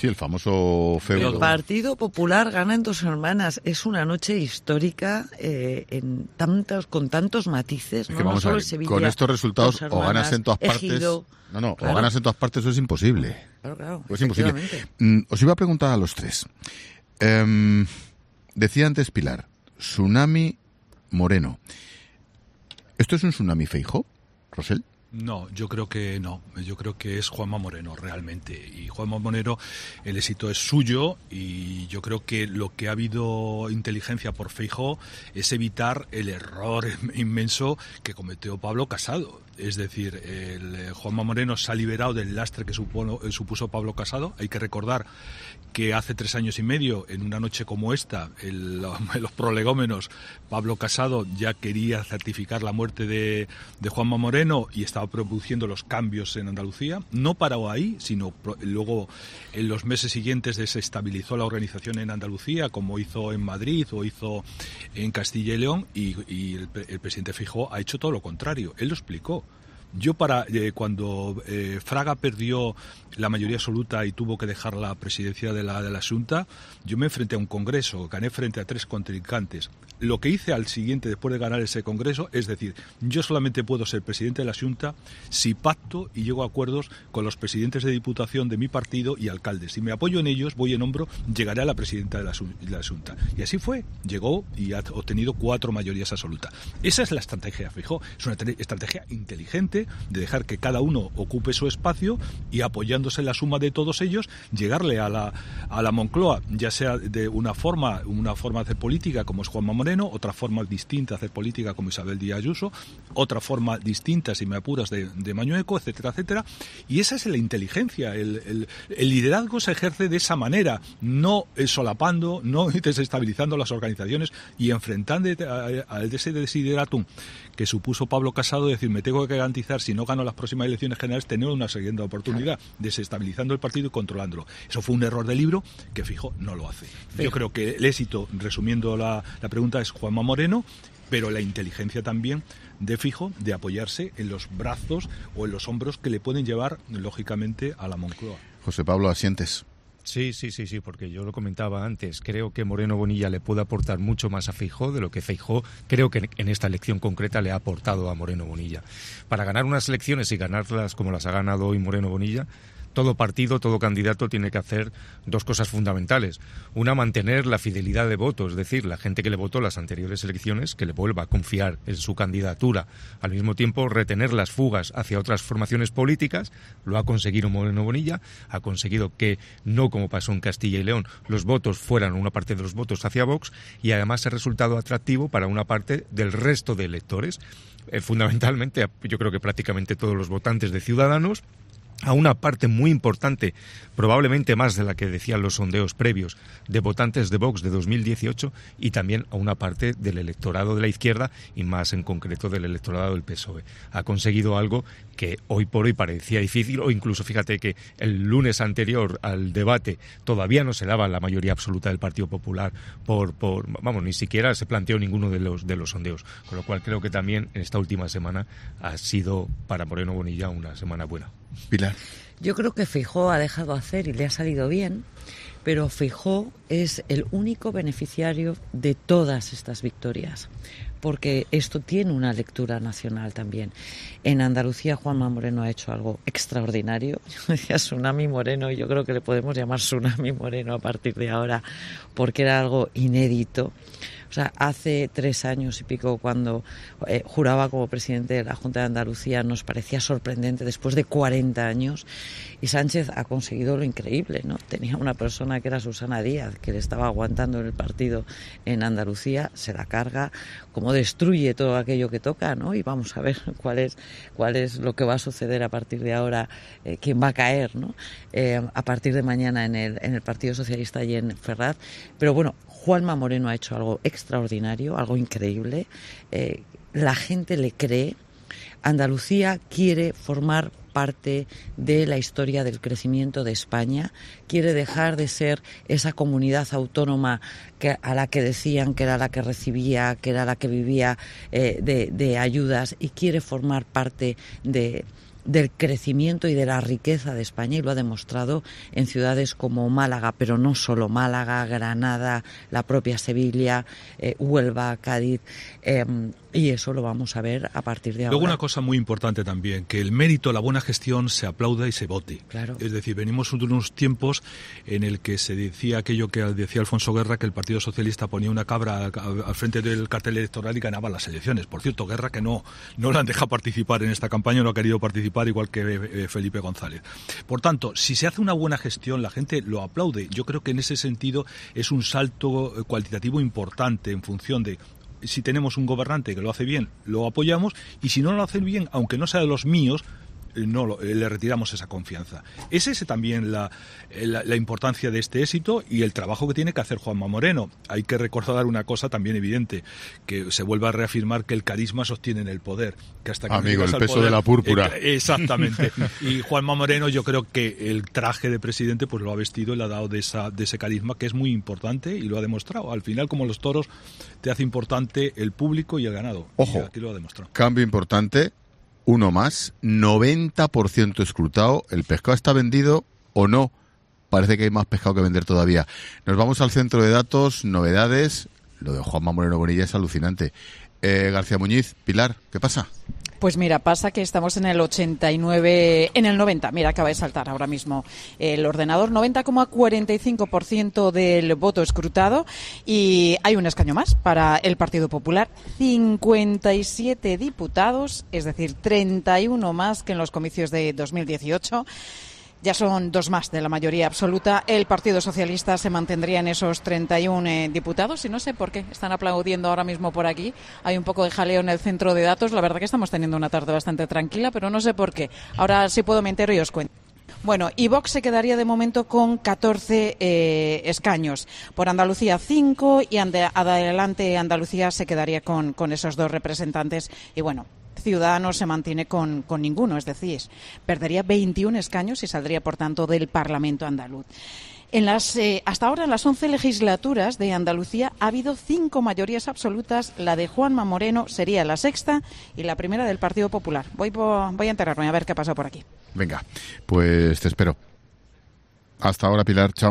Sí, el famoso feudo. El Partido Popular gana en 2 semanas. Es una noche histórica con tantos matices. Es que vamos a ver, Sevilla, con estos resultados o ganas en todas partes. Ejido, claro. O ganas en todas partes, eso es imposible. Claro. Es imposible. Os iba a preguntar a los tres. Decía antes Pilar, tsunami Moreno. ¿Esto es un tsunami Feijóo, Rosell? No, yo creo que no. Yo creo que es Juanma Moreno realmente. Y Juanma Moreno, el éxito es suyo y yo creo que lo que ha habido inteligencia por Feijóo es evitar el error inmenso que cometió Pablo Casado. Es decir, Juanma Moreno se ha liberado del lastre que supuso Pablo Casado. Hay que recordar que hace 3 años y medio, en una noche como esta, los prolegómenos, Pablo Casado ya quería certificar la muerte de Juanma Moreno y estaba produciendo los cambios en Andalucía. No paró ahí, sino luego en los meses siguientes desestabilizó la organización en Andalucía, como hizo en Madrid o hizo en Castilla y León, y el presidente Feijóo ha hecho todo lo contrario. Él lo explicó. Yo cuando Fraga perdió la mayoría absoluta y tuvo que dejar la presidencia de la Xunta, yo me enfrenté a un congreso, gané frente a 3 contrincantes. Lo que hice al siguiente, después de ganar ese congreso, es decir, yo solamente puedo ser presidente de la Xunta si pacto y llego a acuerdos con los presidentes de diputación de mi partido y alcaldes. Si me apoyo en ellos, voy en hombro, llegaré a la presidenta de la Xunta. Y así fue, llegó y ha obtenido 4 mayorías absolutas. Esa es la estrategia de Feijóo, es una estrategia inteligente de dejar que cada uno ocupe su espacio y apoyándose en la suma de todos ellos, llegarle a la Moncloa, ya sea de una forma de hacer política como es Juanma Moreno, otra forma distinta de hacer política como Isabel Díaz Ayuso, otra forma distinta, si me apuras, de Mañueco, etcétera, etcétera. Y esa es la inteligencia. El liderazgo se ejerce de esa manera, no solapando, no desestabilizando las organizaciones y enfrentando a ese desideratum que supuso Pablo Casado, de decir, me tengo que garantizar, si no gano las próximas elecciones generales, tener una siguiente oportunidad, desestabilizando el partido y controlándolo. Eso fue un error de libro que Feijóo no lo hace. Yo creo que el éxito, resumiendo la pregunta, es Juanma Moreno, pero la inteligencia también de Feijóo de apoyarse en los brazos o en los hombros que le pueden llevar, lógicamente, a la Moncloa. José Pablo, asientes. Sí, porque yo lo comentaba antes. Creo que Moreno Bonilla le puede aportar mucho más a Feijóo de lo que Feijóo creo que en esta elección concreta le ha aportado a Moreno Bonilla. Para ganar unas elecciones y ganarlas como las ha ganado hoy Moreno Bonilla, todo partido, todo candidato tiene que hacer 2 cosas fundamentales. Una, mantener la fidelidad de voto, es decir, la gente que le votó las anteriores elecciones, que le vuelva a confiar en su candidatura. Al mismo tiempo, retener las fugas hacia otras formaciones políticas. Lo ha conseguido Moreno Bonilla. Ha conseguido que, no como pasó en Castilla y León, los votos fueran una parte de los votos hacia Vox, y además ha resultado atractivo para una parte del resto de electores. Fundamentalmente, yo creo que prácticamente todos los votantes de Ciudadanos, a una parte muy importante, probablemente más de la que decían los sondeos previos, de votantes de Vox de 2018, y también a una parte del electorado de la izquierda y más en concreto del electorado del PSOE. Ha conseguido algo que hoy por hoy parecía difícil, o incluso fíjate que el lunes anterior al debate todavía no se daba la mayoría absoluta del Partido Popular ni siquiera se planteó ninguno de los sondeos, con lo cual creo que también en esta última semana ha sido para Moreno Bonilla una semana buena. Pilar. Yo creo que Feijóo ha dejado hacer y le ha salido bien, pero Feijóo es el único beneficiario de todas estas victorias, porque esto tiene una lectura nacional también. En Andalucía Juanma Moreno ha hecho algo extraordinario. Yo decía tsunami Moreno, y yo creo que le podemos llamar tsunami Moreno a partir de ahora, porque era algo inédito. O sea, hace 3 años y pico, cuando juraba como presidente de la Junta de Andalucía, nos parecía sorprendente después de 40 años. Y Sánchez ha conseguido lo increíble, ¿no? Tenía una persona que era Susana Díaz, que le estaba aguantando en el partido en Andalucía, se la carga, cómo destruye todo aquello que toca, ¿no? Y vamos a ver cuál es lo que va a suceder a partir de ahora, quién va a caer, ¿no? A partir de mañana en el Partido Socialista y en Ferraz. Pero bueno, Juanma Moreno ha hecho algo extraordinario, algo increíble. La gente le cree. Andalucía quiere formar parte de la historia del crecimiento de España, quiere dejar de ser esa comunidad autónoma a la que decían que era la que recibía, que era la que vivía de ayudas, y quiere formar parte de del crecimiento y de la riqueza de España, y lo ha demostrado en ciudades como Málaga, pero no solo Málaga, Granada, la propia Sevilla, Huelva, Cádiz, y eso lo vamos a ver a partir de ahora. Luego una cosa muy importante también, que el mérito, la buena gestión se aplauda y se vote. Claro. Es decir, venimos de unos tiempos en el que se decía aquello que decía Alfonso Guerra, que el Partido Socialista ponía una cabra al frente del cartel electoral y ganaba las elecciones. Por cierto, Guerra que no lo han dejado participar en esta campaña, no ha querido participar, igual que Felipe González. Por tanto, si se hace una buena gestión, la gente lo aplaude. Yo creo que en ese sentido es un salto cualitativo importante en función de si tenemos un gobernante que lo hace bien, lo apoyamos, y si no lo hace bien, aunque no sea de los míos, le retiramos esa confianza. Es ese también la importancia de este éxito y el trabajo que tiene que hacer Juanma Moreno. Hay que recordar una cosa también evidente, que se vuelve a reafirmar que el carisma sostiene en el poder. Que hasta que amigo, el peso poder, de la púrpura. Exactamente. Y Juanma Moreno, yo creo que el traje de presidente pues lo ha vestido y le ha dado de ese carisma, que es muy importante, y lo ha demostrado. Al final, como los toros, te hace importante el público y el ganado. Ojo, y aquí lo ha demostrado. Cambio importante. Uno más, 90% escrutado. ¿El pescado está vendido o no? Parece que hay más pescado que vender todavía. Nos vamos al centro de datos, novedades. Lo de Juanma Moreno Bonilla es alucinante. García Muñiz, Pilar, ¿qué pasa? Pues mira, pasa que estamos en el 89, en el 90, mira, acaba de saltar ahora mismo el ordenador, 90,45% del voto escrutado, y hay un escaño más para el Partido Popular, 57 diputados, es decir, 31 más que en los comicios de 2018. Ya son 2 más de la mayoría absoluta. El Partido Socialista se mantendría en esos 31 diputados y no sé por qué están aplaudiendo ahora mismo por aquí. Hay un poco de jaleo en el centro de datos. La verdad que estamos teniendo una tarde bastante tranquila, pero no sé por qué. Ahora sí puedo me entero y os cuento. Bueno, y Vox se quedaría de momento con 14 escaños. Por Andalucía 5 y adelante Andalucía se quedaría con esos 2 representantes. Y bueno, Ciudadanos se mantiene con ninguno, es decir, perdería 21 escaños y saldría, por tanto, del Parlamento andaluz. Hasta ahora, en las 11 legislaturas de Andalucía, ha habido 5 mayorías absolutas. La de Juanma Moreno sería la 6ª y la primera del Partido Popular. Voy a enterarme a ver qué ha pasado por aquí. Venga, pues te espero. Hasta ahora, Pilar. Chao.